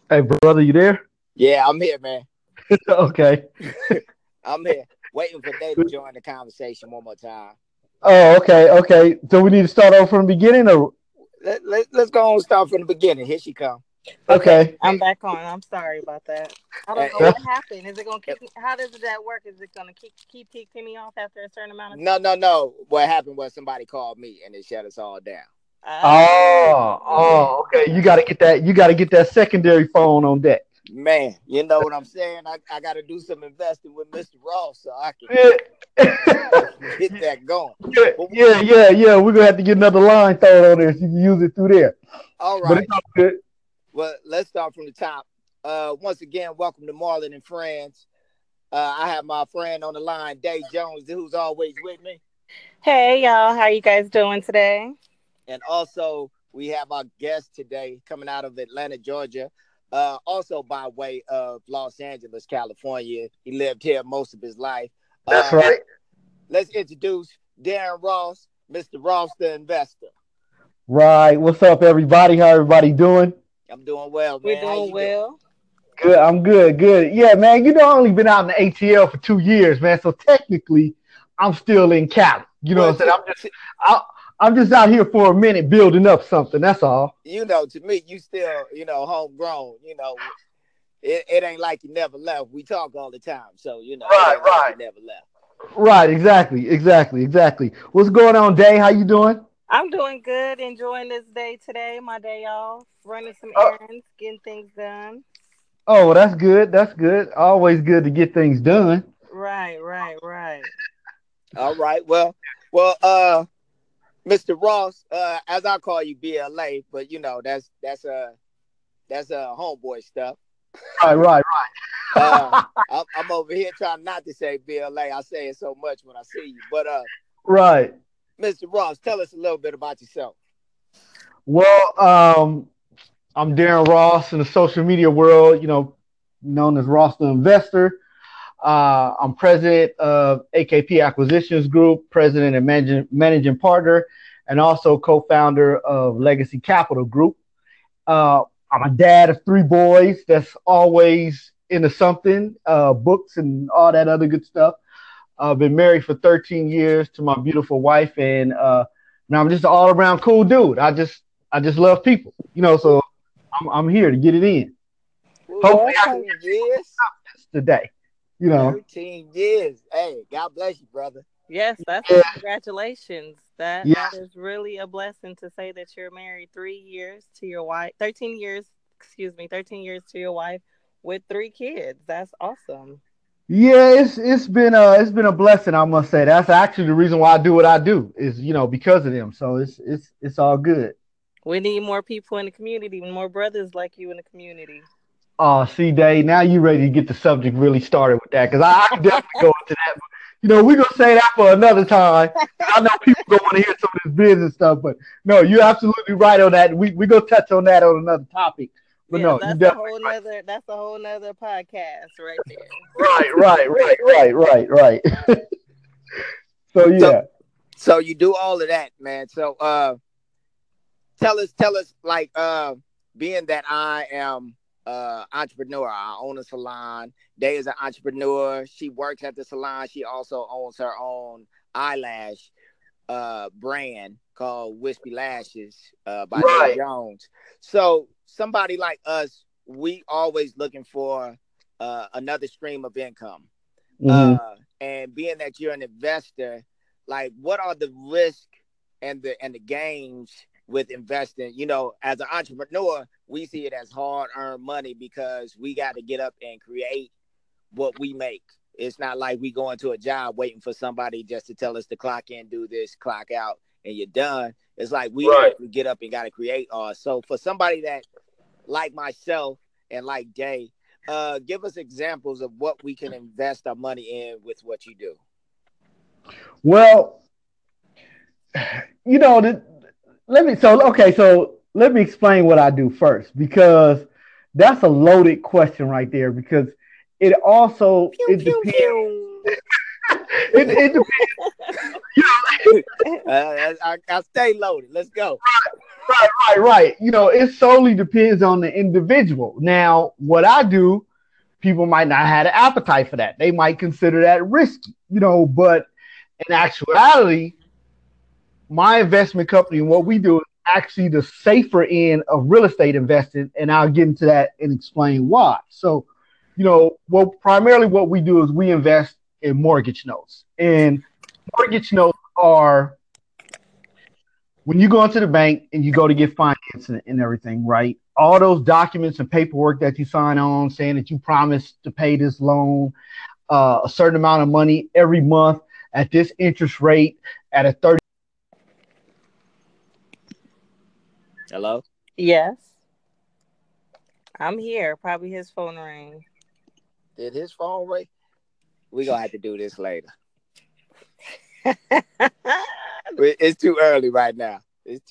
Hey, brother, you there? Yeah, I'm here, man. Okay. I'm here. Waiting for Day to join the conversation one more time. Oh, okay, okay. So we need to start over from the beginning, or Let's go on and start from the beginning. Here she come. Okay, okay. I'm back on. I'm sorry about that. I don't And, know and, what happened. Is it gonna and- kick me? How does that work? Is it gonna keep kicking me off after a certain amount of no, time? no, no. What happened was somebody called me and it shut us all down. Oh, okay. You got to get that. You got to get that secondary phone on deck. Man, you know what I'm saying? I got to do some investing with Mr. Ross so I can Yeah, get that going. yeah, But yeah. We're gonna have to get another line thrown on there so you can use it through there. all But it's right. all good. Well, let's start from the top. Once again, welcome to Marlon and Friends. I have my friend on the line, Dave Jones, who's always with me. Hey y'all, how you guys doing today? And also, we have our guest today coming out of Atlanta, Georgia, also by way of Los Angeles, California. He lived here most of his life. That's Uh, right. let's introduce Darren Ross, Mr. Ross, the investor. Right. What's up, everybody? How everybody doing? I'm doing well, We're man. How doing you doing? well. Good. I'm good. Good. Yeah, man. You know, I only been out in the ATL for 2 years, man. So technically, I'm still in Cali. You know Well, what I'm saying? I, I'm just out here for a minute building up something. That's all. to me, you still, homegrown. It ain't like you never left. We talk all the time, so it Right. ain't like Right. you never left. Right. Exactly. Exactly. Exactly. What's going on, Day? How you doing? I'm doing good, enjoying this day today, my day off, running some Oh, errands, getting things done. oh, well, that's good. That's good. Always good to get things done. Right. All right. Well, Mr. Ross, as I call you, BLA, but that's homeboy stuff. Right. Right. Uh, Right. I'm over here trying not to say BLA. I say it so much when I see you. But Right. Mr. Ross, tell us a little bit about yourself. Well, I'm Darren Ross in the social media world. Known as Ross the Investor. I'm president of AKP Acquisitions Group, president and managing partner, and also co-founder of Legacy Capital Group. I'm a dad of three boys that's always into something, books and all that other good stuff. I've been married for 13 years to my beautiful wife, and now I'm just an all around cool dude. I just love people, so I'm here to get it in. Ooh, Hopefully, I can 13 give you years. some substance today. You know, 13 years. Hey, God bless you, brother. Yes, that's a yeah, congratulations. That yes, is really a blessing to say that you're married 3 years to your wife, 13 years, excuse me, 13 years to your wife with three kids. That's awesome. yeah. It's been a blessing, I must say. That's actually the reason why I do what I do is because of them. So it's all good. We need more people in the community, more brothers like you in the community. Oh, see, Dave, now you ready to get the subject really started with that because I can definitely go into that. But, we're gonna say that for another time. I know people don't want to hear some of this business stuff, but no, you're absolutely right on that. We gonna touch on that on another topic. But Yes, no, you definitely that's a whole nother podcast right there. right, right. So So, yeah. so you do all of that, man. So, tell us, like, being that I am entrepreneur, I own a salon. Day is an entrepreneur. She works at the salon. She also owns her own eyelash brand called Wispy Lashes by Day Right. Jones. So somebody like us, we always looking for another stream of income. Hmm. And being that you're an investor, like, what are the risks and the gains with investing? As an entrepreneur, we see it as hard earned money because we got to get up and create what we make. It's not like we go into a job waiting for somebody just to tell us to clock in, do this, clock out, and you're done. It's like we Right. actually get up and got to create ours. So for somebody that like myself and like Jay, give us examples of what we can invest our money in with what you do. Well, you know, the, let me so okay, so let me explain what I do first because that's a loaded question right there because it also Pew it pew depends pew. it depends. I stay loaded. Let's go. Right. It solely depends on the individual. Now, what I do, people might not have an appetite for that. They might consider that risky, but in actuality, my investment company and what we do is actually the safer end of real estate investing, and I'll get into that and explain why. So, primarily what we do is we invest in mortgage notes, and mortgage notes are when you go into the bank and you go to get financing and everything, right? All those documents and paperwork that you sign on saying that you promised to pay this loan a certain amount of money every month at this interest rate at a 30. Hello? Yes, I'm here. Probably his phone rang. Did his phone ring? We're going to have to do this later. It's too early right now.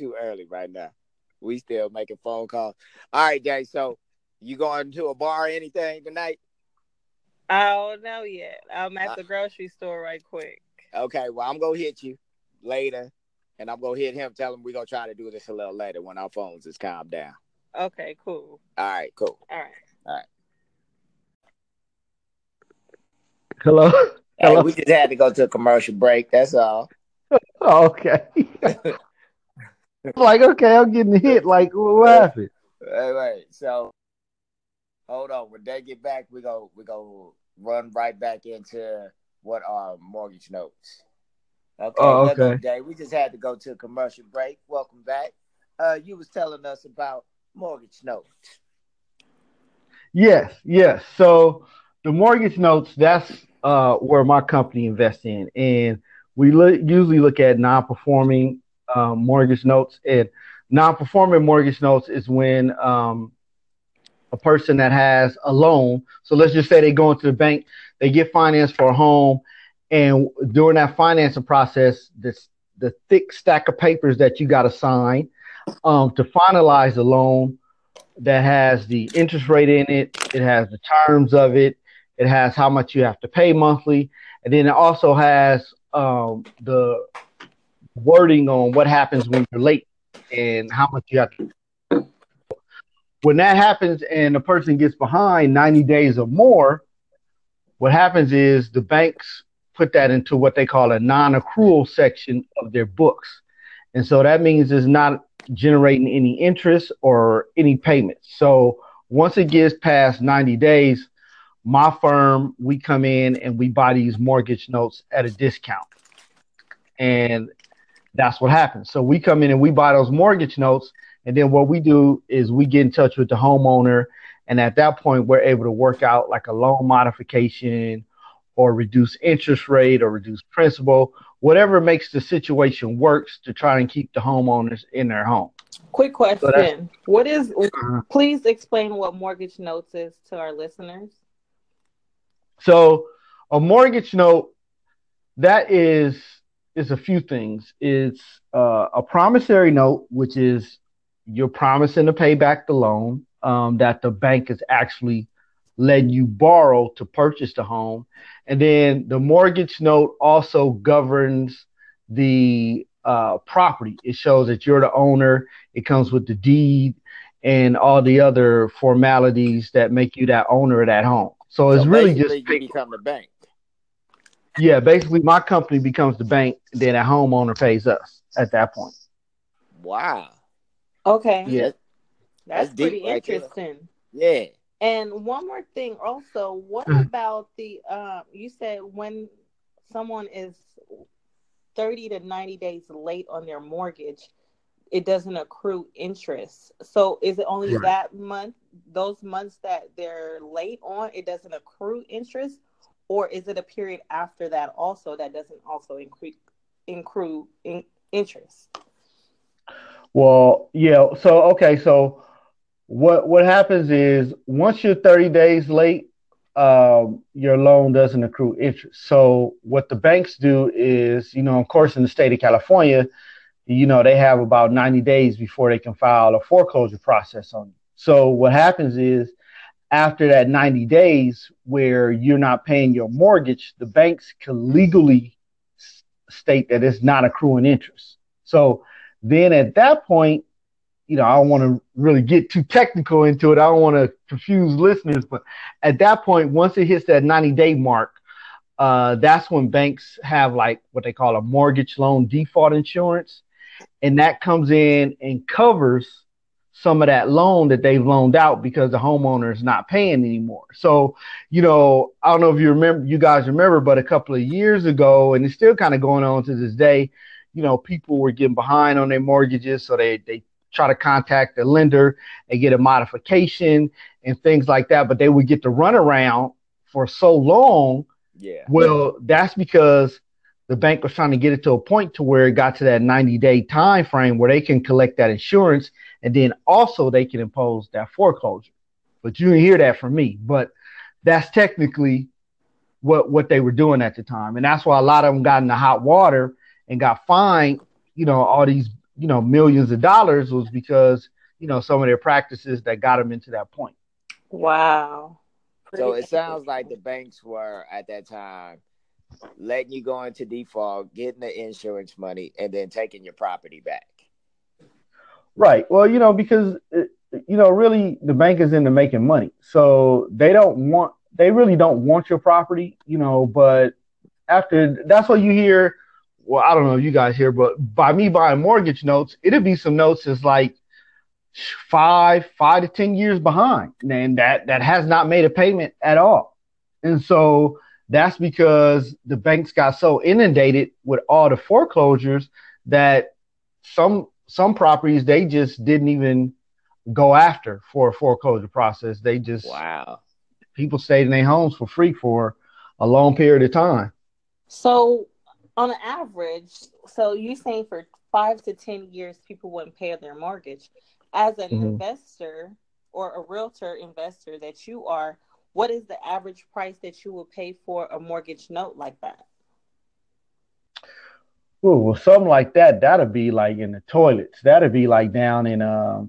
We still making phone calls. All right, Jay. So you going to a bar or anything tonight? I don't know yet. I'm at the grocery store right quick. Okay, well, I'm going to hit you later, and I'm going to hit him, tell him we're going to try to do this a little later when our phones is calmed down. Okay, cool. All right, cool. All right. Hello? Hey, we just had to go to a commercial break. That's all. Oh, okay. Okay, I'm getting hit. Like, what happened? Wait. So, hold on. When they get back, we go run right back into what are mortgage notes. Okay, okay. Jay. We just had to go to a commercial break. Welcome back. You was telling us about mortgage notes. Yes. So the mortgage notes, that's where my company invests in. And we usually look at non-performing mortgage notes. And non-performing mortgage notes is when a person that has a loan, so let's just say they go into the bank, they get financed for a home, and during that financing process, the thick stack of papers that you got to sign to finalize the loan that has the interest rate in it, it has the terms of it, it has how much you have to pay monthly, and then it also has the wording on what happens when you're late and how much you have to. When that happens and a person gets behind 90 days or more, what happens is the banks put that into what they call a non-accrual section of their books. And so that means it's not generating any interest or any payments. So once it gets past 90 days, my firm, we come in and we buy these mortgage notes at a discount. And that's what happens. So we come in and we buy those mortgage notes. And then what we do is we get in touch with the homeowner. And at that point, we're able to work out like a loan modification or reduce interest rate or reduce principal, whatever makes the situation works to try and keep the homeowners in their home. Quick question. Please explain what mortgage notes is to our listeners. So a mortgage note, that is a few things. It's a promissory note, which is you're promising to pay back the loan that the bank is actually letting you borrow to purchase the home. And then the mortgage note also governs the property. It shows that you're the owner. It comes with the deed and all the other formalities that make you that owner of that home. So it's really just you become the bank. Yeah, basically my company becomes the bank, then a homeowner pays us at that point. Wow. Okay. Yeah. That's pretty interesting. Yeah. And one more thing also, what about the you said when someone is 30 to 90 days late on their mortgage, it doesn't accrue interest. So is it only that month, those months that they're late on, it doesn't accrue interest? Or is it a period after that also that doesn't also accrue interest? Well, yeah. So what happens is once you're 30 days late, your loan doesn't accrue interest. So what the banks do is, of course, in the state of California, they have about 90 days before they can file a foreclosure process on you. So what happens is after that 90 days where you're not paying your mortgage, the banks can legally state that it's not accruing interest. So then at that point, I don't want to really get too technical into it. I don't want to confuse listeners, but at that point, once it hits that 90-day mark, that's when banks have like what they call a mortgage loan default insurance, and that comes in and covers some of that loan that they've loaned out because the homeowner is not paying anymore. So, I don't know if you guys remember, but a couple of years ago, and it's still kind of going on to this day, people were getting behind on their mortgages, so they try to contact the lender and get a modification and things like that, but they would get the runaround for so long. Yeah. Well, that's because the bank was trying to get it to a point to where it got to that 90-day time frame where they can collect that insurance, and then also they can impose that foreclosure. But you didn't hear that from me. But that's technically what they were doing at the time. And that's why a lot of them got in the hot water and got fined, all these, millions of dollars, was because, some of their practices that got them into that point. Wow. So Pretty it sounds like the interesting. banks were at that time letting you go into default, getting the insurance money, and then taking your property back. Right. Well, because really the bank is into making money, so they really don't want your property, but after that's what you hear. Well, I don't know if you guys hear, but by me buying mortgage notes, it'd be some notes that's like 5 to 10 years behind, and that has not made a payment at all. And so that's because the banks got so inundated with all the foreclosures that some properties they just didn't even go after for a foreclosure process. They just Wow. people stayed in their homes for free for a long period of time. So, on an average, so you saying for 5 to 10 years, people wouldn't pay their mortgage. As an Mm-hmm. investor or a realtor investor that you are, what is the average price that you will pay for a mortgage note like that? Ooh, well, something like that, that'd be like in the toilets. That'd be like down in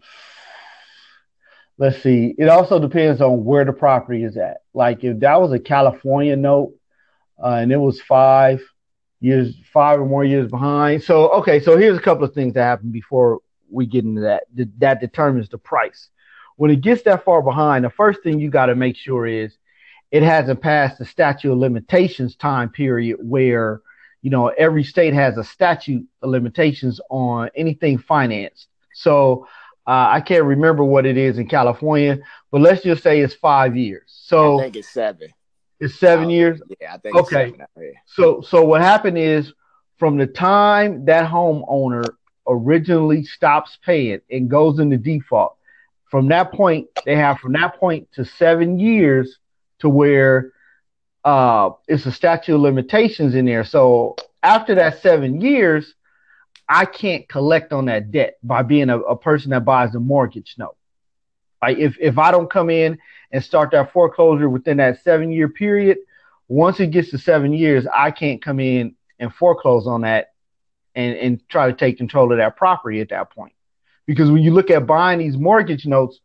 let's see. It also depends on where the property is at. Like if that was a California note, and it was 5 years, 5 or more years behind. So okay, so here's a couple of things that happen before we get into that. That determines the price. When it gets that far behind, the first thing you got to make sure is it hasn't passed the statute of limitations time period where every state has a statute of limitations on anything financed. So I can't remember what it is in California, but let's just say it's 5 years. I So think it's 7. it's 7 years. Yeah, I think it's Okay. 7 out here. So what happened is from the time that homeowner originally stops paying and goes into default, from that point they have from that point to 7 years to where it's a statute of limitations in there. So after that 7 years, I can't collect on that debt by being a person that buys a mortgage note. Like if I don't come in and start that foreclosure within that 7 year period, once it gets to 7 years, I can't come in and foreclose on that and try to take control of that property at that point. Because when you look at buying these mortgage notes,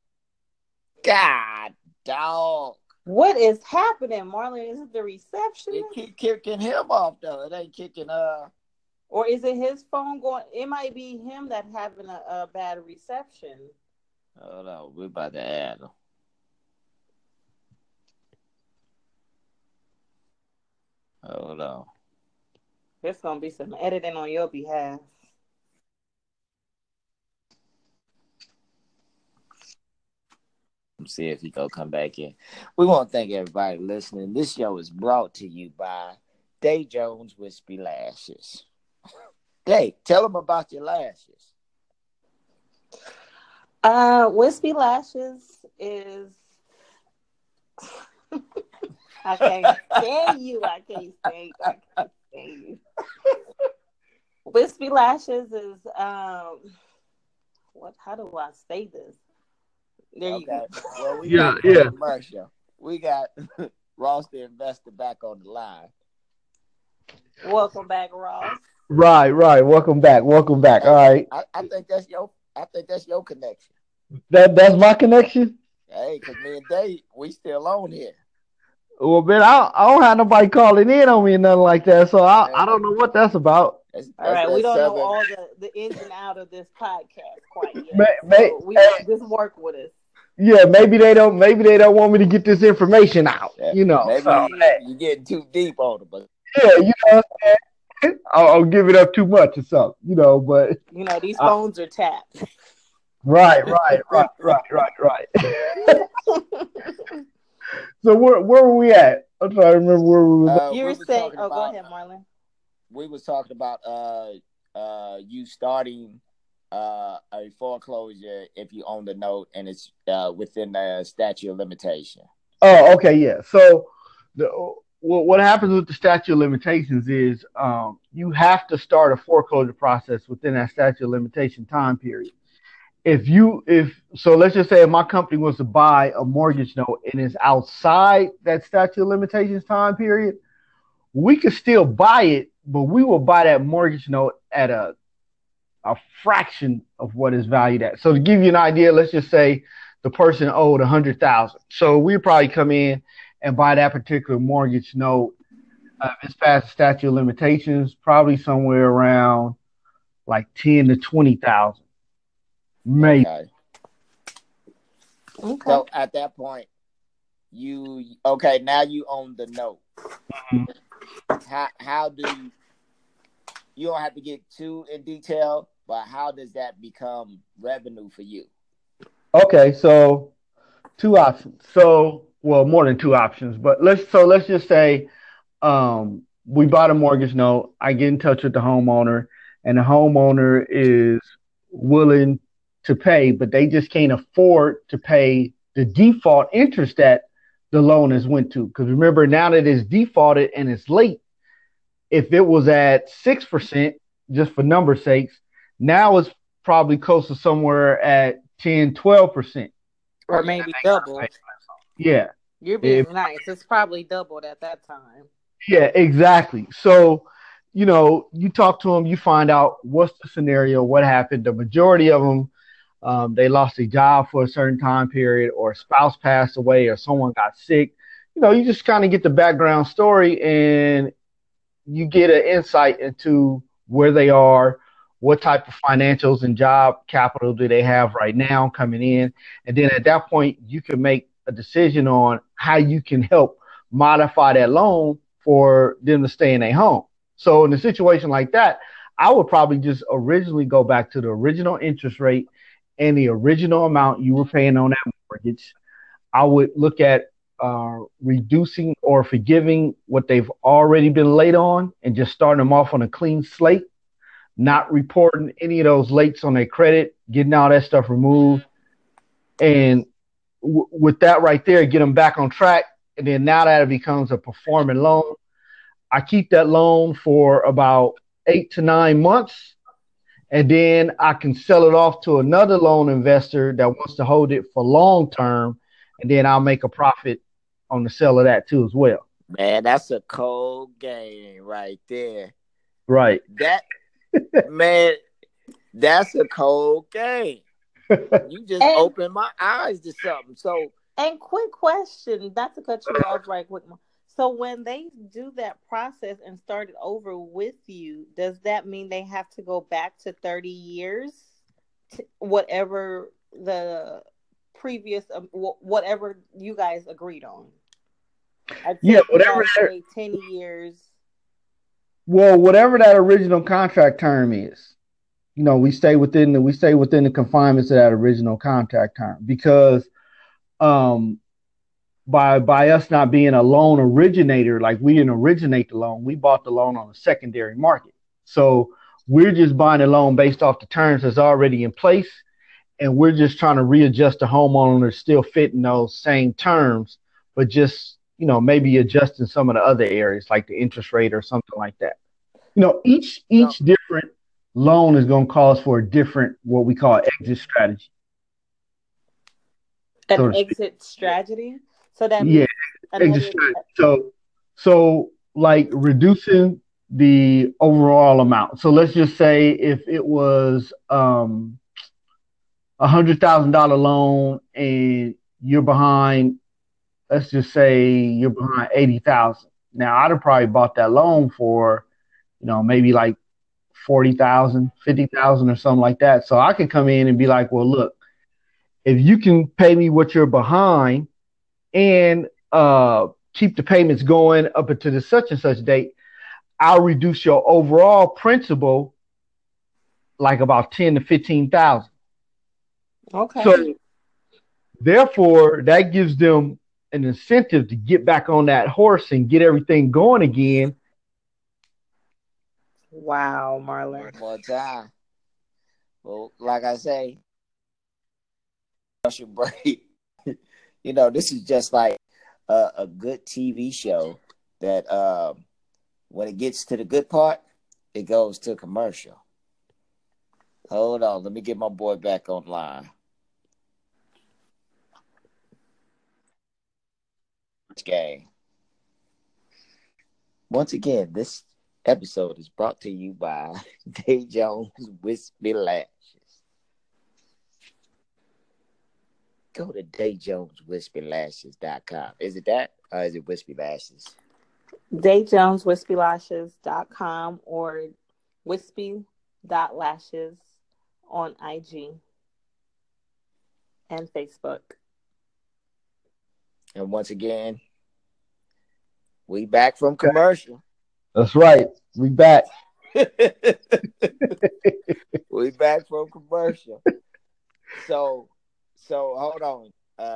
God, dog. What is happening, Marlon? Is it the It receptionist? keep kicking him off though. It ain't kicking Or is it his phone going? It might be him that having a bad reception. hold on. We're about to add him. Hold on. There's gonna be some editing on your behalf. Let's see if he gonna come back in. We want to thank everybody listening. This show is brought to you by Day Jones Wispy Lashes. Day, tell them about your lashes. Wispy Lashes is I can't stand you. I can't stand. I can't stand you. Wispy Lashes is what? How do I say this? There you Okay. go. Well, we yeah, back from yeah, commercial. We got Ross the investor back on the line. Welcome back, Ross. right, right. Welcome back, welcome back. All Hey, right, I think that's your connection. that's my connection. Hey, cause me and Dave, we still on here. Well, man, I don't have nobody calling in on me or nothing like that, so I Man, don't know what that's about. All right, we that don't know Southern. all the ins and out of this podcast quite May, yet, may, so we hey, just work with us. yeah, maybe they don't. Maybe they don't want me to get this information out. Yeah, So maybe hey, you getting too deep on it, but yeah, I'll give it up too much or something. But These uh, phones are tapped. right. So where were we at? I'm trying to remember where we was. You're we was saying, talking oh, go about ahead, Marlon. we was talking about you starting a foreclosure if you own the note and it's within the statute of limitation. Oh, okay, yeah. So the what happens with the statute of limitations is you have to start a foreclosure process within that statute of limitation time period. If so, let's just say if my company was to buy a mortgage note and it's outside that statute of limitations time period, we could still buy it, but we will buy that mortgage note at a fraction of what it's valued at. So to give you an idea, let's just say the person owed 100,000. So we probably come in and buy that particular mortgage note. It's past the statute of limitations, probably somewhere around like 10 to 20,000, maybe. Okay. Okay. So at that point, now you own the note. Mhm. How do you don't have to get too in detail, but how does that become revenue for you? Okay, so two options. So well, more than two options, but let's just say we bought a mortgage note. I get in touch with the homeowner, and the homeowner is willing to pay, but they just can't afford to pay the default interest that the loan has went to. Because remember, now that it's defaulted and it's late, if it was at 6%, just for number sakes, now it's probably close to somewhere at 10, 12%. Or maybe double. Yeah. You're If being nice. It's probably doubled at that time. Yeah, exactly. So, you talk to them, you find out what's the scenario, what happened. The majority of them, they lost a job for a certain time period, or a spouse passed away, or someone got sick. You just kind of get the background story, and you get an insight into where they are, what type of financials and job capital do they have right now coming in. And then at that point, you can make a decision on how you can help modify that loan for them to stay in their home. So in a situation like that, I would probably just originally go back to the original interest rate and the original amount you were paying on that mortgage. I would look at reducing or forgiving what they've already been late on and just starting them off on a clean slate, not reporting any of those lates on their credit, getting all that stuff removed. And with that right there, get them back on track. And then now that it becomes a performing loan, I keep that loan for about 8 to 9 months. And then I can sell it off to another loan investor that wants to hold it for long term. And then I'll make a profit on the sale of that too as well. Man, that's a cold game right there. Right. That man, that's a cold game. You just And opened my eyes to something. So and quick question, not to cut you off right quick. So when they do that process and start it over with you, does that mean they have to go back to 30 years? Whatever the previous, whatever you guys agreed on. I'd say Yeah, you guys say 10 years. well, whatever that original contract term is, we stay within the confinements of that original contract term because um by us not being a loan originator, like we didn't originate the loan, we bought the loan on the secondary market. So we're just buying a loan based off the terms that's already in place, and we're just trying to readjust the homeowner to still fit in those same terms, but just maybe adjusting some of the other areas like the interest rate or something like that. no, Each different loan is going to cause for a different what we call exit strategy, An so to speak. exit strategy. So that Yeah, means exit another. strategy. So like reducing the overall amount. So let's just say if it was $100,000 loan and you're behind, let's just say you're behind 80,000. Now I'd have probably bought that loan for maybe like 40,000, 50,000, or something like that. So I could come in and be like, well, look, if you can pay me what you're behind and keep the payments going up until the such and such date, I'll reduce your overall principal like about 10 to 15,000. Okay. So therefore, that gives them an incentive to get back on that horse and get everything going again. Wow, One Marlon. more time. Well, like I say, commercial break. This is just like a good TV show that when it gets to the good part, it goes to commercial. Hold on, let me get my boy back online. Okay. Once again, this episode is brought to you by Day Jones Wispy Lashes. Go to DayJonesWispyLashes.com. Is it that? Or is it Wispy Lashes? DayJonesWispyLashes.com or wispy.lashes on IG and Facebook. And once again, we back from commercial. That's right. We back. We back from commercial. So hold on.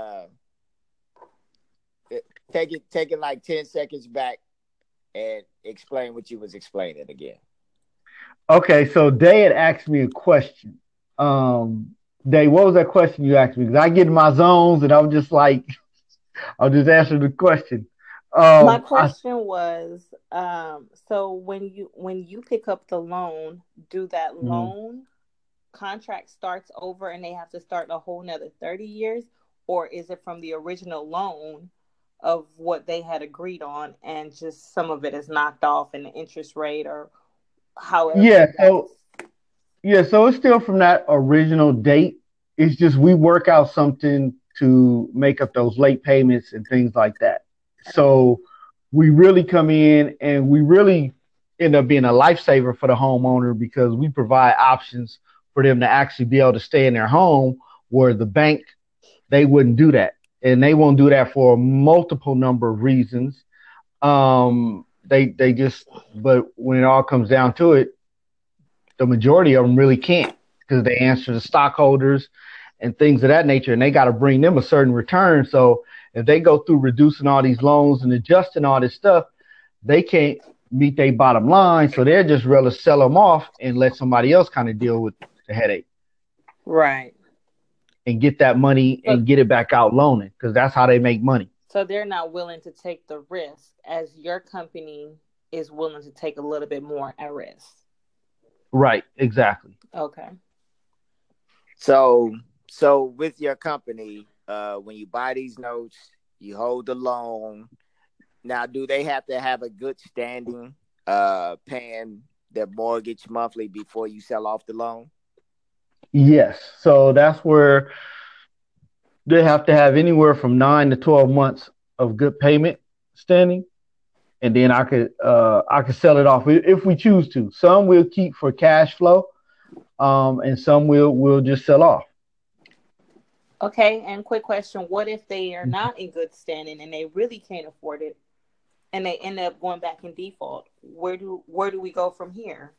Take it like 10 seconds back and explain what you was explaining again. Okay, so Day had asked me a question. Day, what was that question you asked me? Because I get in my zones and I'm just like, I'll just answer the question. My I question was, so when you pick up the loan, do that Mhm. loan contract starts over and they have to start a whole nother 30 years, or is it from the original loan of what they had agreed on and just some of it is knocked off in the interest rate or however Yeah, that's so it's still from that original date. It's just we work out something to make up those late payments and things like that. So we really come in and we really end up being a lifesaver for the homeowner because we provide options for them to actually be able to stay in their home where the bank they wouldn't do that. And they won't do that for a multiple number of reasons. They just but when it all comes down to it, the majority of them really can't because they answer to stockholders and things of that nature, and they got to bring them a certain return. So if they go through reducing all these loans and adjusting all this stuff, they can't meet their bottom line. So they're just rather sell them off and let somebody else kind of deal with the headache right. and get that money So and get it back out loaning because that's how they make money. so they're not willing to take the risk as your company is willing to take a little bit more at risk. Right, exactly. Okay. So with your company, when you buy these notes, you hold the loan. Now, do they have to have a good standing paying their mortgage monthly before you sell off the loan? Yes. So that's where they have to have anywhere from 9 to 12 months of good payment standing, and then I could sell it off if we choose to. Some we'll keep for cash flow, and some we'll just sell off. Okay, and quick question, what if they are not in good standing and they really can't afford it and they end up going back in default? Where do we go from here?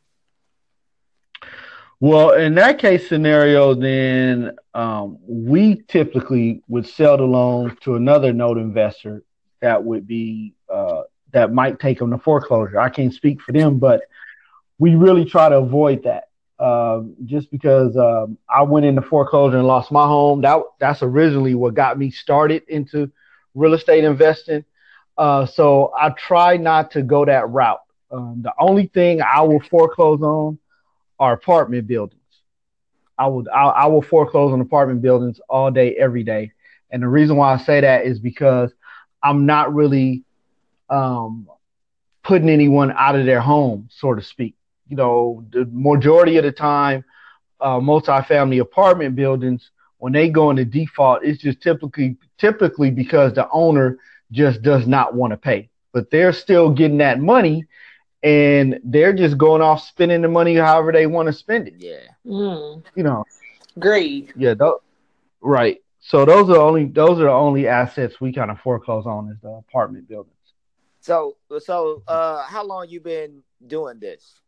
Well, in that case scenario, then we typically would sell the loan to another note investor that would be that might take them to foreclosure. I can't speak for them, but we really try to avoid that. Just because I went into foreclosure and lost my home. That's originally what got me started into real estate investing. So I try not to go that route. The only thing I will foreclose on are apartment buildings. I will foreclose on apartment buildings all day, every day. And the reason why I say that is because I'm not really um, putting anyone out of their home, so to speak. The majority of the time, multifamily apartment buildings, when they go into default, it's just typically because the owner just does not want to pay, but they're still getting that money, and they're just going off spending the money however they want to spend it. Yeah. Mm. You know, Great. yeah, right. So those are the only assets we kind of foreclose on is the apartment buildings. So how long you been doing this?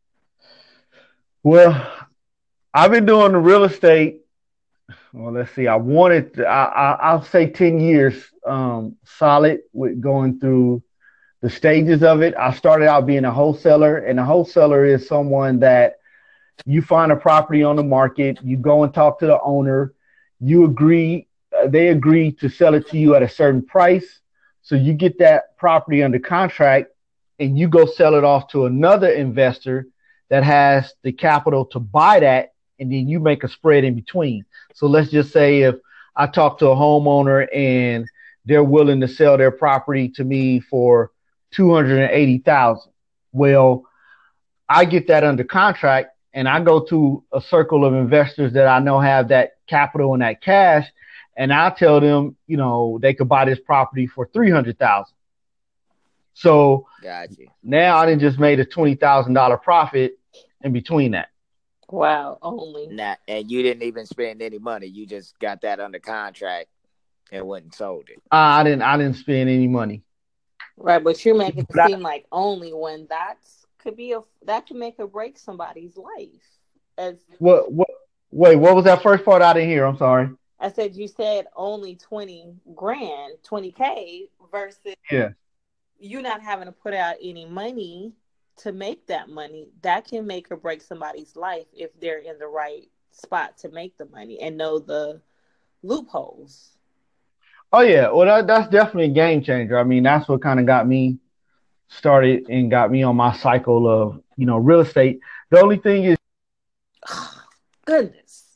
Well, I've been doing the real estate. Well, let's see. I'll say 10 years, solid with going through the stages of it. I started out being a wholesaler, and a wholesaler is someone that you find a property on the market, you go and talk to the owner, you agree, they agree to sell it to you at a certain price. So you get that property under contract and you go sell it off to another investor that has the capital to buy that, and then you make a spread in between. So let's just say if I talk to a homeowner and they're willing to sell their property to me for 280,000. Well, I get that under contract and I go to a circle of investors that I know have that capital and that cash, and I tell them, they could buy this property for 300,000. So Got you. now I done just made a $20,000 profit in between that. Wow. Only. Nah, and you didn't even spend any money. You just got that under contract and went and sold it. I didn't spend any money. Right, but you're making it But seem like only when that could make or break somebody's life. As what wait, what was that first part I didn't hear? I'm sorry. I said, you said only 20 grand, 20K versus Yeah. you not having to put out any money to make that money. That can make or break somebody's life if they're in the right spot to make the money and know the loopholes. Oh yeah. Well, that's definitely a game changer. I mean, that's what kind of got me started and got me on my cycle of real estate. The only thing is, Goodness.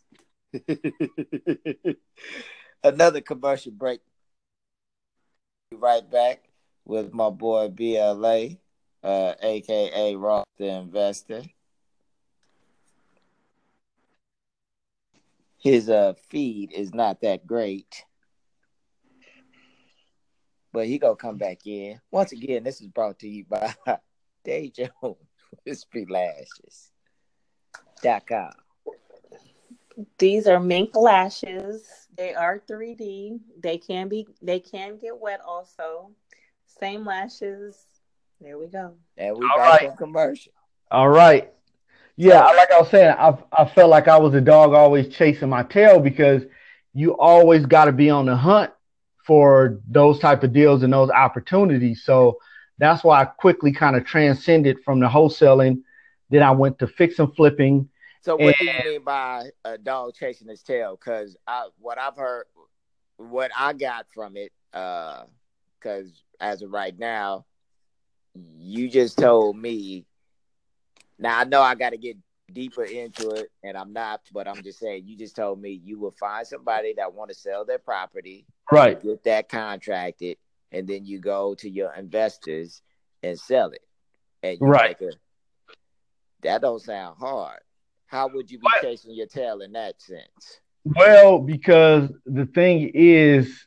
Another commercial break. Be right back with my boy BLA, aka Ross the Investor. His feed is not that great, but he gonna come back in. Once again, this is brought to you by Dave Jones, WhispyLashes.com. These are mink lashes. They are 3D. They can get wet also. Same lashes. There we go. And we all back right, on commercial. all right. Yeah, So like I was saying, I felt like I was a dog always chasing my tail because you always got to be on the hunt for those type of deals and those opportunities. So that's why I quickly kind of transcended from the wholesaling. Then I went to fix and flipping. So And what do you mean by a dog chasing his tail? Because what I've heard, what I got from it, because as of right now, you just told me. Now I know I got to get deeper into it, and I'm not, but I'm just saying. You just told me you will find somebody that want to sell their property, you right, get that contracted, and then you go to your investors and sell it, and you right. make a. That don't sound hard. How would you be chasing your tail in that sense? Well, because the thing is,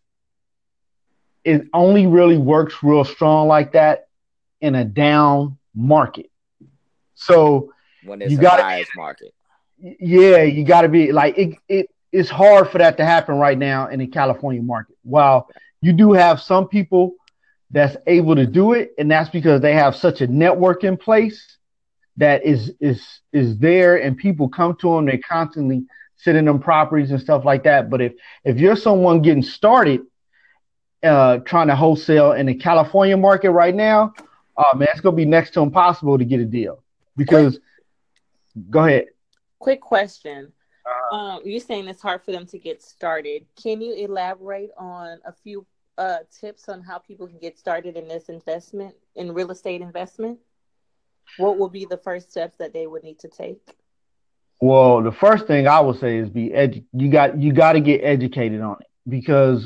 it only really works real strong like that in a down market. So When you it's a got to buyer's market. yeah, you got to be like it's hard for that to happen right now in the California market. While you do have some people that's able to do it, and that's because they have such a network in place that is there, and people come to them. They constantly sit in them properties and stuff like that. But if you're someone getting started trying to wholesale in the California market right now, man, it's gonna be next to impossible to get a deal Quick because go ahead. quick question. You're saying it's hard for them to get started. Can you elaborate on a few tips on how people can get started in this investment, in real estate investment? What would be the first steps that they would need to take? Well, the first thing I would say is you got to get educated on it because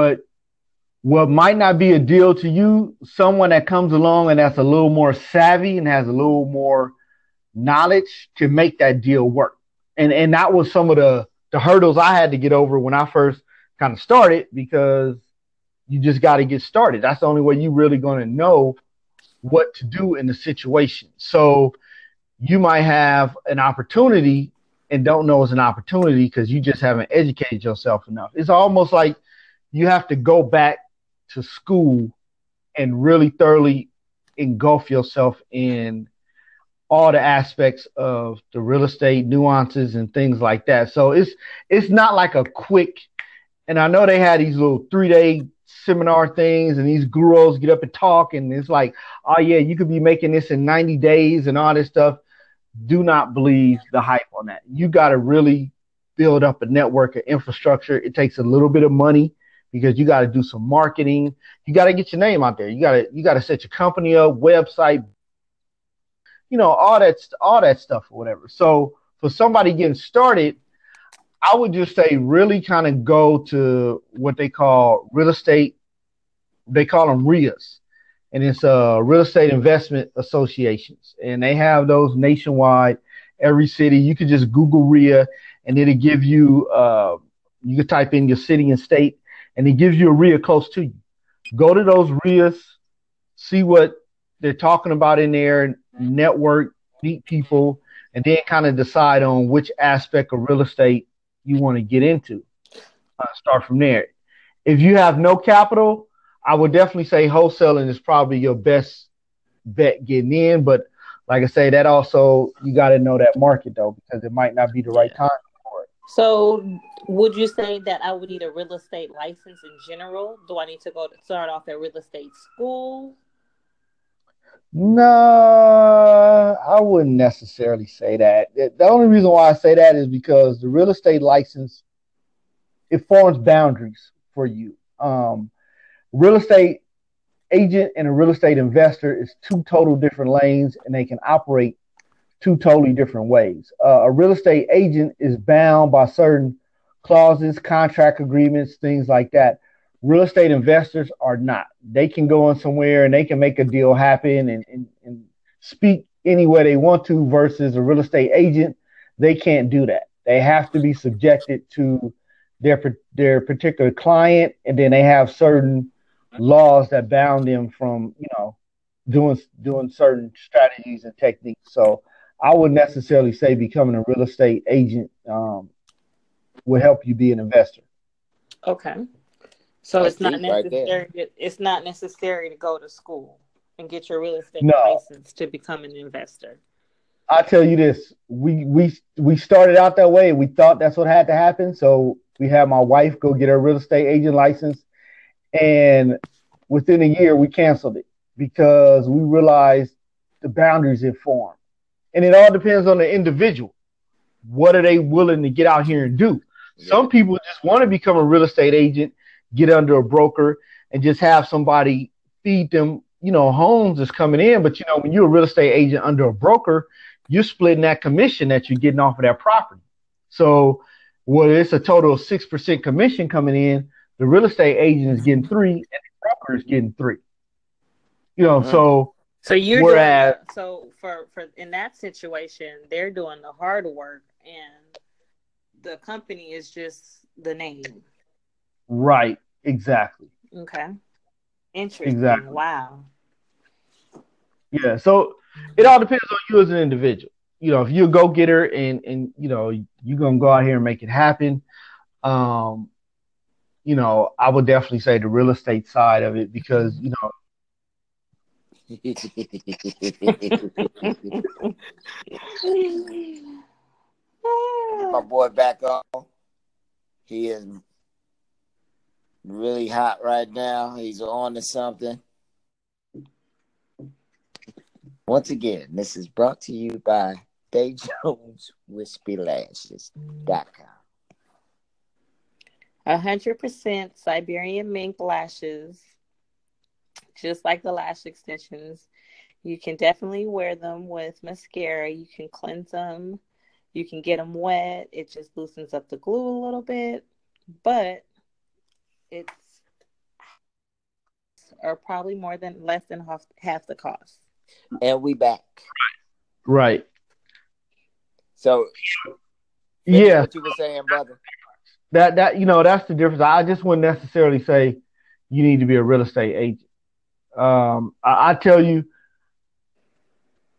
what might not be a deal to you, someone that comes along and that's a little more savvy and has a little more knowledge can make that deal work. And that was some of the hurdles I had to get over when I first kind of started because you just got to get started. That's the only way you really going to know what to do in the situation. So you might have an opportunity and don't know it's an opportunity because you just haven't educated yourself enough. It's almost like you have to go back to school and really thoroughly engulf yourself in all the aspects of the real estate nuances and things like that. So it's not like a quick. And I know they had these little 3 day seminar things, and these gurus get up and talk, and it's like, oh yeah, you could be making this in 90 days and all this stuff. Do not believe the hype on that. You got to really build up a network of infrastructure. It takes a little bit of money because you got to do some marketing. You got to get your name out there. You got to set your company up, website, all that stuff or whatever. So for somebody getting started, I would just say really kind of go to what they call real estate. They call them RIAs, and it's real estate investment associations, and they have those nationwide. Every city, you could just Google RIA, and it'll give you. You could type in your city and state, and it gives you a RIA close to you. Go to those RIAs, see what they're talking about in there, network, meet people, and then kind of decide on which aspect of real estate you want to get into. Start from there. If you have no capital, I would definitely say wholesaling is probably your best bet getting in. But like I say, that also you got to know that market though, because it might not be the right Yeah. time for it. So, would you say that I would need a real estate license in general? Do I need to go to start off at real estate school? No, I wouldn't necessarily say that. The only reason why I say that is because the real estate license it forms boundaries for you. Real estate agent and a real estate investor is two total different lanes, and they can operate two totally different ways. A real estate agent is bound by certain clauses, contract agreements, things like that. Real estate investors are not. They can go in somewhere and they can make a deal happen and speak any way they want to, versus a real estate agent, they can't do that. They have to be subjected to their particular client, and then they have certain laws that bound them from doing certain strategies and techniques. So I would necessarily say becoming a real estate agent would help you be an investor. Okay. So That's it's not deep right there. necessary. It's not necessary to go to school and get your real estate No, license to become an investor. I tell you this, we started out that way. We thought that's what had to happen. So we had my wife go get her real estate agent license, and within a year we canceled it because we realized the boundaries it formed. And it all depends on the individual. What are they willing to get out here and do? Yeah. Some people just want to become a real estate agent, get under a broker, and just have somebody feed them, homes that's coming in. But when you're a real estate agent under a broker, you're splitting that commission that you're getting off of that property. So whether it's a total of 6% commission coming in, the real estate agent is getting three, and the broker is getting three. Mm. So So you're doing whereas the so for in that situation, they're doing the hard work, and the company is just the name. right, exactly, Okay. Interesting. exactly. Wow. Yeah, so it all depends on you as an individual. If you're a go getter and you're gonna go out here and make it happen, um, I would definitely say the real estate side of it because My boy back on. He is really hot right now. He's on to something. Once again, this is brought to you by Dave Jones WhispyLashes.com. 100% Siberian mink lashes, just like the lash extensions. You can definitely wear them with mascara. You can cleanse them. You can get them wet. It just loosens up the glue a little bit, but it's are probably more than less than half the cost. And we back. right, So finish yeah, what you were saying, brother. that's the difference. I just wouldn't necessarily say you need to be a real estate agent. I tell you,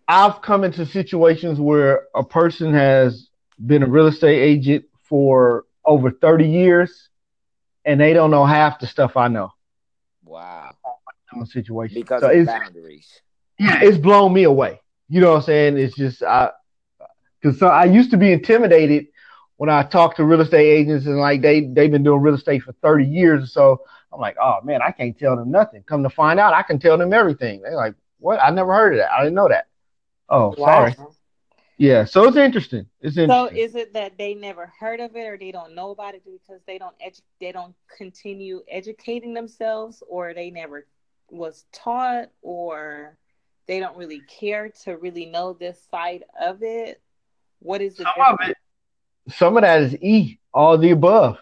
I've come into situations where a person has been a real estate agent for over 30 years and they don't know half the stuff I know Wow. in a situation. Because So of the it's boundaries. yeah, it's blown me away. You know what I'm saying? It's just because so I used to be intimidated when I talk to real estate agents and like they've been doing real estate for 30 years or so. I'm like, oh man, I can't tell them nothing. Come to find out, I can tell them everything. They're like, what? I never heard of that. I didn't know that. Oh, sorry. Wow. Yeah, so it's interesting. It's So interesting. is it that they never heard of it, or they don't know about it because they don't continue educating themselves, or they never was taught, or they don't really care to really know this side of it? What is the Some of difference? it, some of that is E, all the above.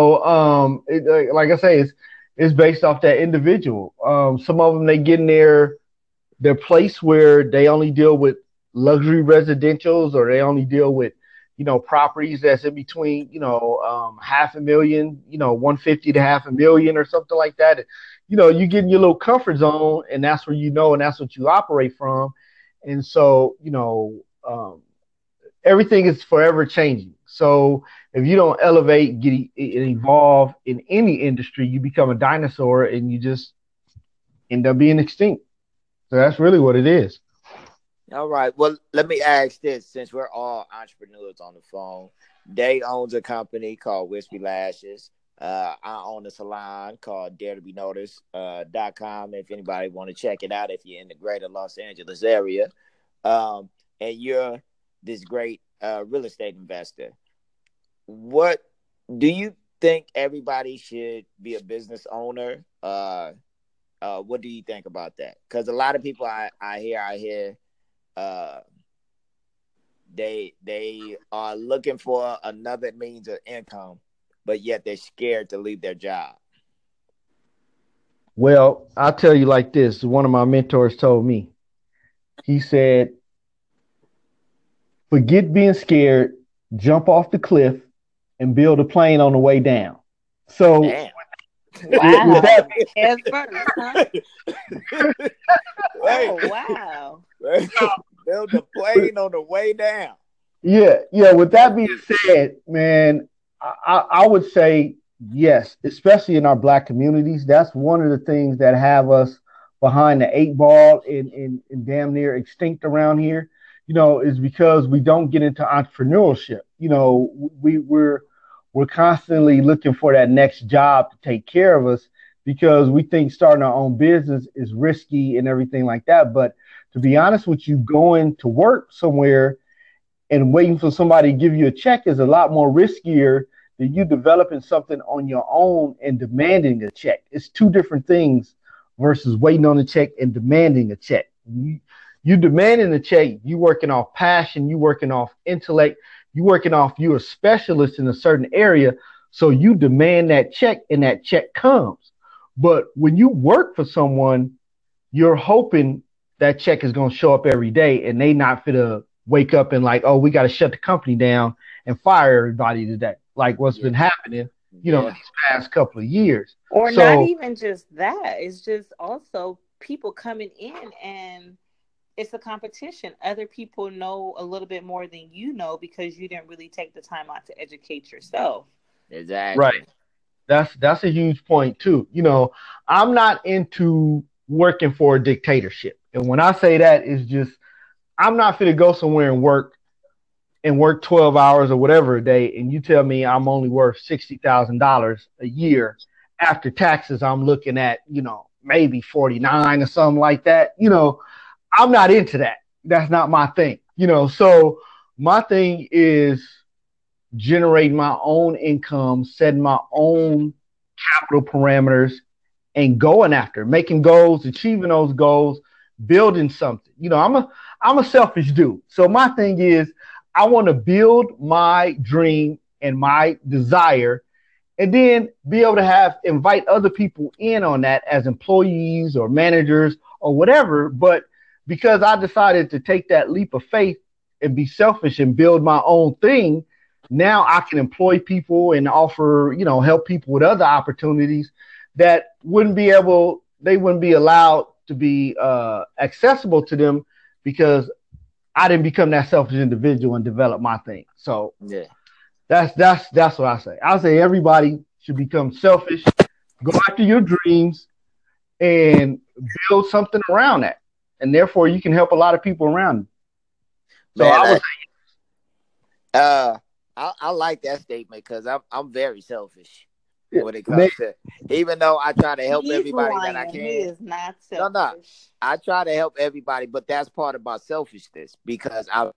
Like I say, it's based off that individual. Some of them they get in their place where they only deal with luxury residentials or they only deal with properties that's in between half a million 150 to half a million or something like that. You get in your little comfort zone and that's where and that's what you operate from. And so everything is forever changing. So if you don't elevate, get and evolve in any industry, you become a dinosaur and you just end up being extinct. So that's really what it is. All right. Well, let me ask this since we're all entrepreneurs on the phone. Day owns a company called Wispy Lashes. I own a salon called Dare to Be Noticed .com. If anybody want to check it out, if you're in the greater Los Angeles area, and you're this great real estate investor, what do you think everybody should be a business owner? What do you think about that? Because a lot of people I hear uh they are looking for another means of income, but yet they're scared to leave their job. Well, I'll tell you like this. One of my mentors told me, he said, forget being scared, jump off the cliff and build a plane on the way down. So Damn. with Wow. that, Head first, huh? Wait, Oh, wow. wait. Build a plane on the way down. yeah, with That's that being deep. said, man, I would say yes, especially in our black communities. That's one of the things that have us behind the eight ball and damn near extinct around here. Is because we don't get into entrepreneurship. We're constantly looking for that next job to take care of us because we think starting our own business is risky and everything like that. But to be honest with you, going to work somewhere and waiting for somebody to give you a check is a lot more riskier than you developing something on your own and demanding a check. It's two different things versus waiting on a check and demanding a check. You demanding a check, you working off passion, you working off intellect, you working off you're a specialist in a certain area, so you demand that check and that check comes. But when you work for someone, you're hoping that check is going to show up every day and they not fit to wake up and like, oh, we got to shut the company down and fire everybody today, like what's Yeah, been happening, yeah, these past couple of years. Or not So even just that. It's just also people coming in, and it's a competition. Other people know a little bit more than you know because you didn't really take the time out to educate yourself. right, exactly. that's a huge point too. I'm not into working for a dictatorship, and when I say that is just I'm not fit to go somewhere and work 12 hours or whatever a day, and you tell me I'm only worth $60,000 a year after taxes, I'm looking at, maybe 49 or something like that. I'm not into that. That's not my thing. So my thing is generating my own income, setting my own capital parameters, and going after making goals, achieving those goals, building something. I'm a selfish dude. So my thing is I want to build my dream and my desire and then be able to have invite other people in on that as employees or managers or whatever. But because I decided to take that leap of faith and be selfish and build my own thing, now I can employ people and offer, help people with other opportunities that they wouldn't be allowed to be accessible to them because I didn't become that selfish individual and develop my thing. So Yeah. that's what I say. I say everybody should become selfish, go after your dreams, and build something around that, and therefore you can help a lot of people around you. So Man, I was uh, I like that statement because I'm very selfish yeah, when it comes to, even though I try to help He's everybody that I lying. He can. is not No, selfish. I try to help everybody, but that's part of my selfishness because I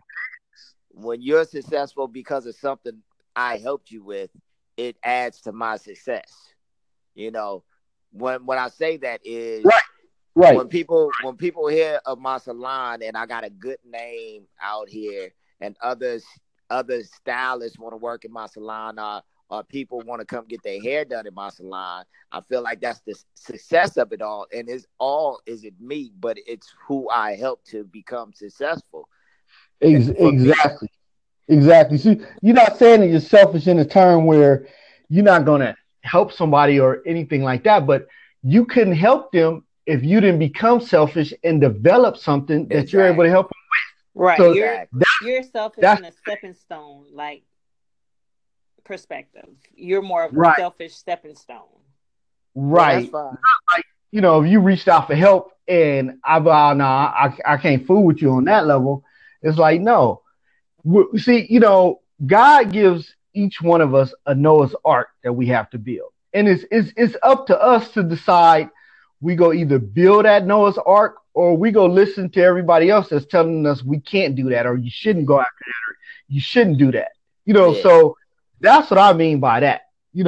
when you're successful because of something I helped you with, it adds to my success. You know, when I say that is right, right. when people hear of my salon and I got a good name out here and other stylists want to work in my salon or people want to come get their hair done in my salon, I feel like that's the success of it all. And it's all isn't me, but it's who I help to become successful. For me, Exactly. Exactly. See, you're not saying that you're selfish in a term where you're not going to help somebody or anything like that, but you couldn't help them if you didn't become selfish and develop something that you're able to exactly, help them. Right. So You're exactly. you're selfish that's in a stepping stone, like perspective. You're more of a right, selfish stepping stone. Well, that's right. fine. Like, if you reached out for help and nah, I can't fool with you on that level. It's like, no. See, God gives each one of us a Noah's Ark that we have to build. And it's up to us to decide we go either build that Noah's Ark or we go listen to everybody else that's telling us we can't do that or you shouldn't go after that or you shouldn't do that. Yeah, So that's what I mean by that.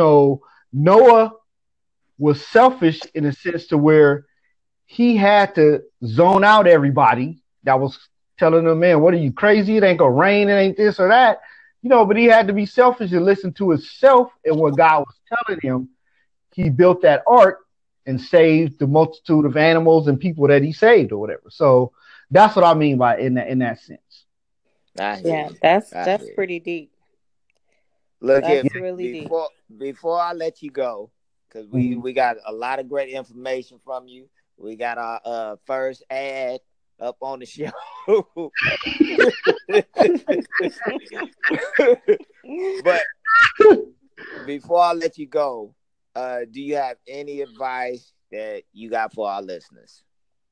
Noah was selfish in a sense to where he had to zone out everybody that was telling them, man, what are you crazy? It ain't gonna rain, it ain't this or that. But he had to be selfish and listen to himself and what God was telling him. He built that ark and saved the multitude of animals and people that he saved or whatever. So that's what I mean by in that sense. I hear Yeah, you. that's I that's hear you. pretty deep. Look here, That's really deep. before I let you go, because we Mhm. we got a lot of great information from you. We got our first ad up on the show. But before I let you go, do you have any advice that you got for our listeners?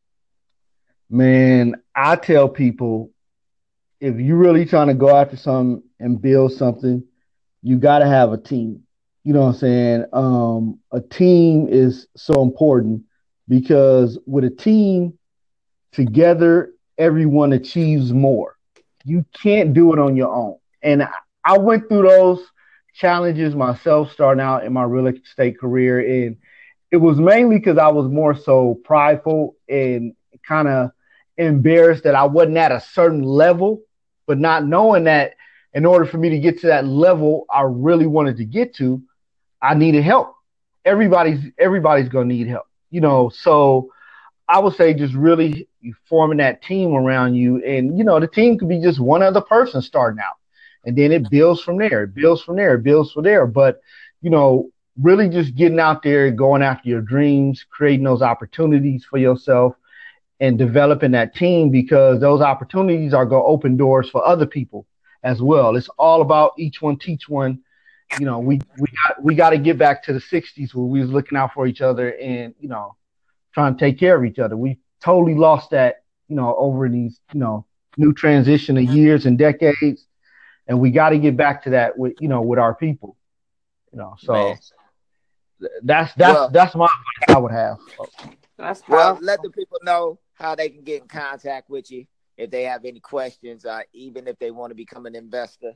Man, I tell people if you're really trying to go after something and build something, you got to have a team. You know what I'm saying? A team is so important because with a team together, everyone achieves more. You can't do it on your own. And I went through those challenges myself starting out in my real estate career. And it was mainly because I was more so prideful and kind of embarrassed that I wasn't at a certain level, but not knowing that in order for me to get to that level I really wanted to get to, I needed help. Everybody's gonna need help, So I would say just really forming that team around you, and the team could be just one other person starting out, and then it builds from there. It builds from there. It builds from there. But you know, really just getting out there, going after your dreams, creating those opportunities for yourself, and developing that team because those opportunities are going to open doors for other people as well. It's all about each one teach one. We got to get back to the '60s where we was looking out for each other and trying to take care of each other. We totally lost that over these new transition of years and decades, and we got to get back to that with our people. Man. So that's that's Well, that's my advice I would have. So, That's let powerful. the people know how they can get in contact with you if they have any questions, even if they want to become an investor.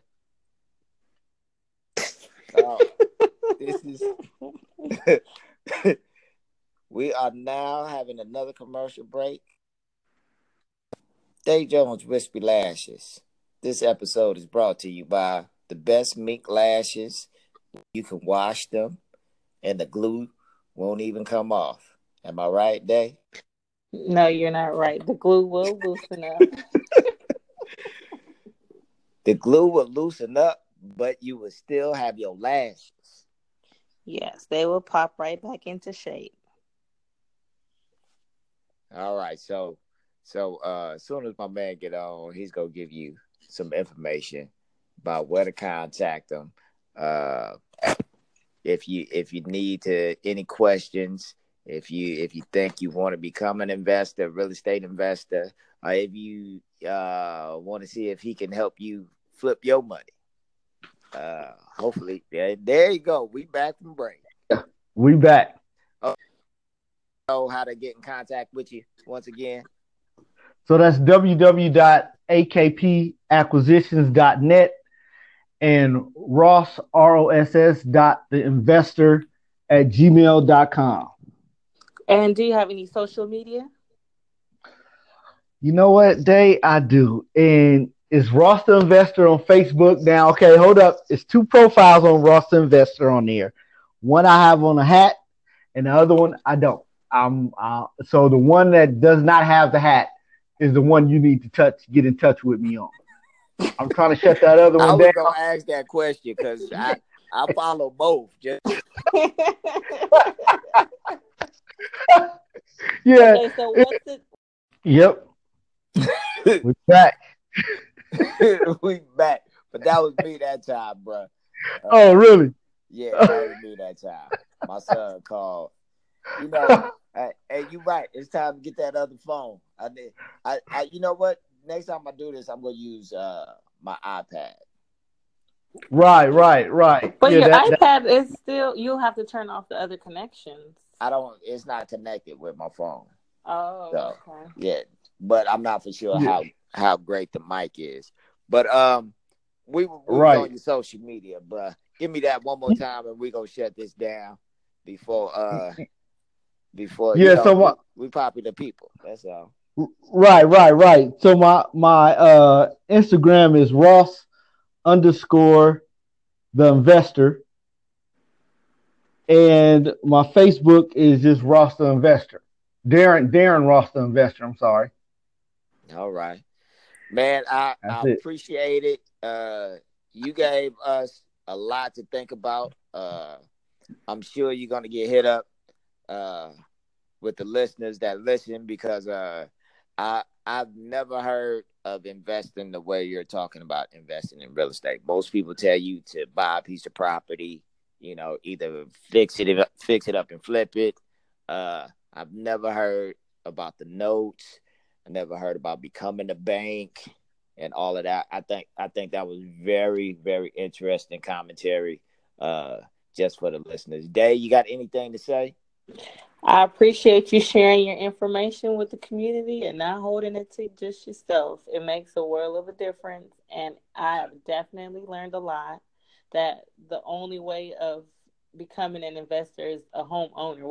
Uh, this is we are now having another commercial break. Dave Jones Wispy Lashes. This episode is brought to you by the best mink lashes. You can wash them and the glue won't even come off. Am I right, Dave? No, you're not right. The glue will loosen up. The glue will loosen up, but you will still have your lashes. Yes, they will pop right back into shape. All right, so So as soon as my man get on, he's gonna give you some information about where to contact him. Uh, if you need to any questions, if you think you want to become an investor, real estate investor, or if you want to see if he can help you flip your money. Hopefully, yeah, there you go. We back from break. We back. Oh, know how to get in contact with you once again. So that's www.akpacquisitions.net and Ross, ROSS, the investor at gmail.com. And do you have any social media? You know what, Day? I do. And it's Ross the Investor on Facebook. Now, okay, hold up. It's two profiles on Ross the Investor on there. One I have on a hat, and the other one I don't. So the one that does not have the hat is the one you need to get in touch with me on. I'm trying to shut that other I one was down. gonna ask that question because I follow both. Just Yeah. Okay, so what's it? Yep. We're back. we back, but that was me that time, bro. Oh, really? Yeah, that was me that time. My son called. You know, hey, you right. It's time to get that other phone. You know what? Next time I do this, I'm gonna use my iPad. Right. But Yeah, your that iPad is still. You'll have to turn off the other connections. I don't. It's not connected with my phone. Oh, So okay. yeah, but I'm not for sure yeah, how great the mic is. But we was on right. your social media, bro. Give me that one more time, and we gonna shut this down before Yeah, so we popular people. That's all. right. So my Instagram is Ross underscore the investor, and my Facebook is just Ross the investor. Darren Ross the investor. I'm sorry. All right, man. I That's it. appreciate it. You gave us a lot to think about. I'm sure you're gonna get hit up uh with the listeners that listen because I've never heard of investing the way you're talking about investing in real estate. Most people tell you to buy a piece of property, either fix it up and flip it. I've never heard about the notes. I never heard about becoming a bank and all of that. I think that was very, very interesting commentary. Uh, just for the listeners. Day, you got anything to say? I appreciate you sharing your information with the community and not holding it to just yourself. It makes a world of a difference, and I have definitely learned a lot. That the only way of becoming an investor is a homeowner,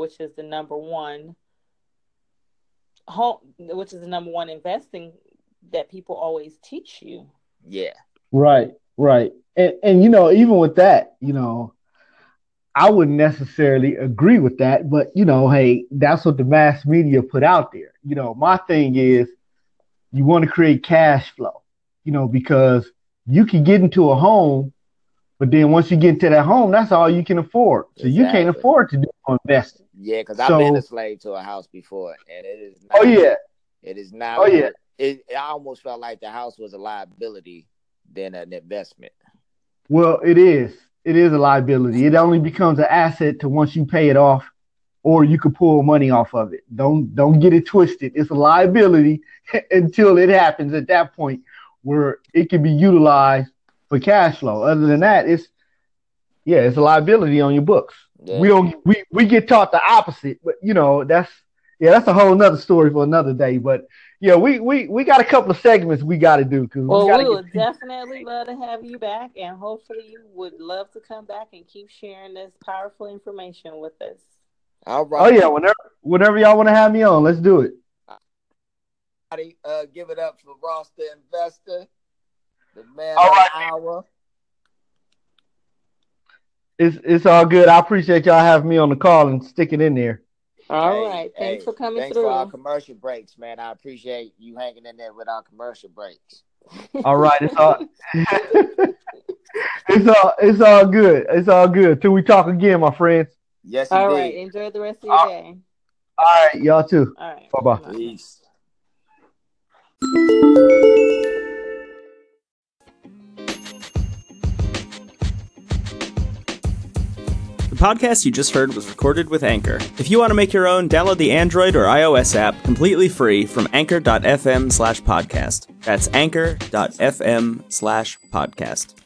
which is the number one investing that people always teach you. Yeah. Right. And even with that, I wouldn't necessarily agree with that, but hey, that's what the mass media put out there. My thing is you want to create cash flow, because you can get into a home, but then once you get into that home, that's all you can afford. So you can't Exactly. afford to do investing. Yeah, because I've been a So, slave to a house before, and it is oh not. yeah, It is not oh yeah. worth. It. I almost felt like the house was a liability than an investment. Well, it is. It is a liability. It only becomes an asset to once you pay it off, or you could pull money off of it. Don't get it twisted. It's a liability until it happens at that point where it can be utilized for cash flow. Other than that, it's a liability on your books. We Yeah. don't we get taught the opposite, but that's a whole nother story for another day. But yeah, we got a couple of segments we got to do because we Well, got to we get would definitely love to have you back, and hopefully, you would love to come back and keep sharing this powerful information with us. All Oh right. yeah, whenever y'all want to have me on, let's do it. Give it up for Ross the investor, the man All of the right, hour. it's all good. I appreciate y'all having me on the call and sticking in there. All Hey, right. Thanks hey, for coming thanks for our through. commercial breaks, man. I appreciate you hanging in there with our commercial breaks. All right, it's all it's all good. It's all good. Till we talk again, my friends. Yes, All right. indeed. Enjoy the rest of your All day. right, y'all too. All right. Bye bye. Bye. Peace. The podcast you just heard was recorded with Anchor. If you want to make your own, download the Android or iOS app completely free from anchor.fm/podcast. That's anchor.fm/podcast.